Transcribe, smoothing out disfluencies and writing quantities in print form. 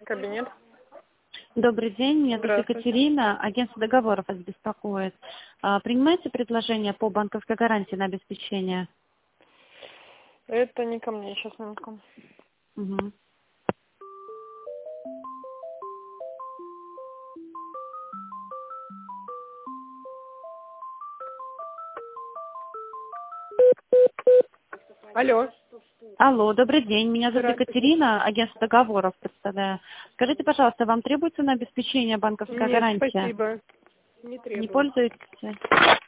Кабинет. Добрый день, меня зовут Здравствуйте. Екатерина, агентство договоров вас беспокоит. Принимаете предложение по банковской гарантии на обеспечение? Это не ко мне, сейчас минутку. Мгм. Алло. Алло, добрый день, меня зовут Здравствуйте. Екатерина, агентство договоров представляю. Скажите, пожалуйста, вам требуется на обеспечение банковская Нет, гарантия? спасибо. Не Не требует. пользуетесь?